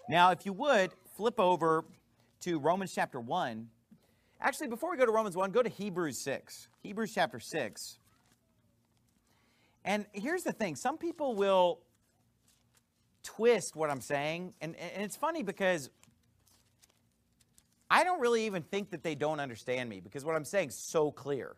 Now, if you would, flip over to Romans chapter 1. Actually, before we go to Romans 1, go to Hebrews 6. Hebrews chapter 6. And here's the thing. Some people will twist what I'm saying. And it's funny because I don't really even think that they don't understand me because what I'm saying is so clear.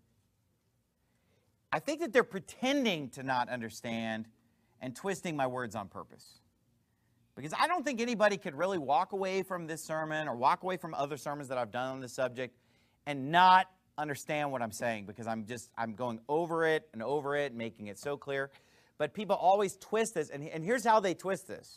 I think that they're pretending to not understand and twisting my words on purpose. Because I don't think anybody could really walk away from this sermon or walk away from other sermons that I've done on this subject and not understand what I'm saying because I'm going over it and over it, making it so clear. But people always twist this, and here's how they twist this.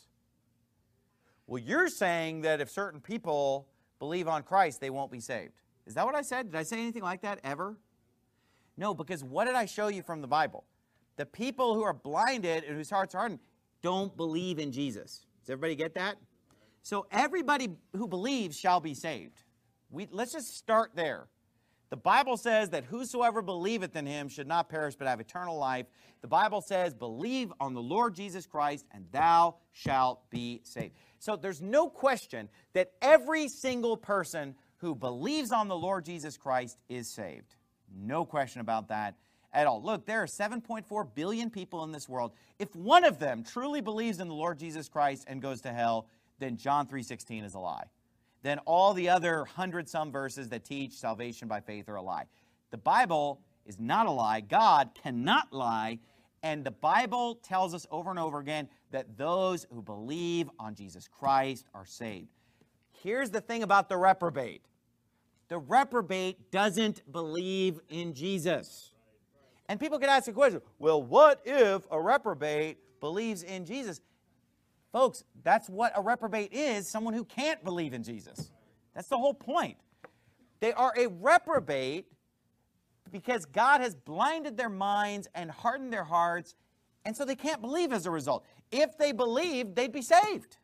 Well, you're saying that if certain people believe on Christ, they won't be saved. Is that what I said? Did I say anything like that ever? No, because what did I show you from the Bible? The people who are blinded and whose hearts are hardened don't believe in Jesus. Does everybody get that? So everybody who believes shall be saved. Let's just start there. The Bible says that whosoever believeth in him should not perish but have eternal life. The Bible says, believe on the Lord Jesus Christ and thou shalt be saved. So there's no question that every single person who believes on the Lord Jesus Christ is saved. No question about that at all. Look, there are 7.4 billion people in this world. If one of them truly believes in the Lord Jesus Christ and goes to hell, then John 3:16 is a lie. Then all the other 100-some verses that teach salvation by faith are a lie. The Bible is not a lie. God cannot lie. And the Bible tells us over and over again that those who believe on Jesus Christ are saved. Here's the thing about the reprobate. The reprobate doesn't believe in Jesus. And people can ask the question, well, what if a reprobate believes in Jesus? Folks, that's what a reprobate is, someone who can't believe in Jesus. That's the whole point. They are a reprobate because God has blinded their minds and hardened their hearts, and so they can't believe as a result. If they believed, they'd be saved.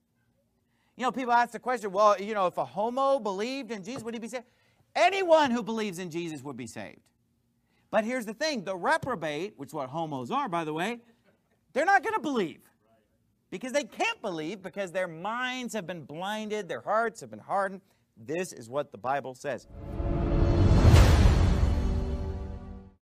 You know, people ask the question, well, you know, if a homo believed in Jesus, would he be saved? Anyone who believes in Jesus would be saved. But here's the thing, the reprobate, which is what homos are, by the way, they're not going to believe. Because they can't believe, because their minds have been blinded, their hearts have been hardened. This is what the Bible says.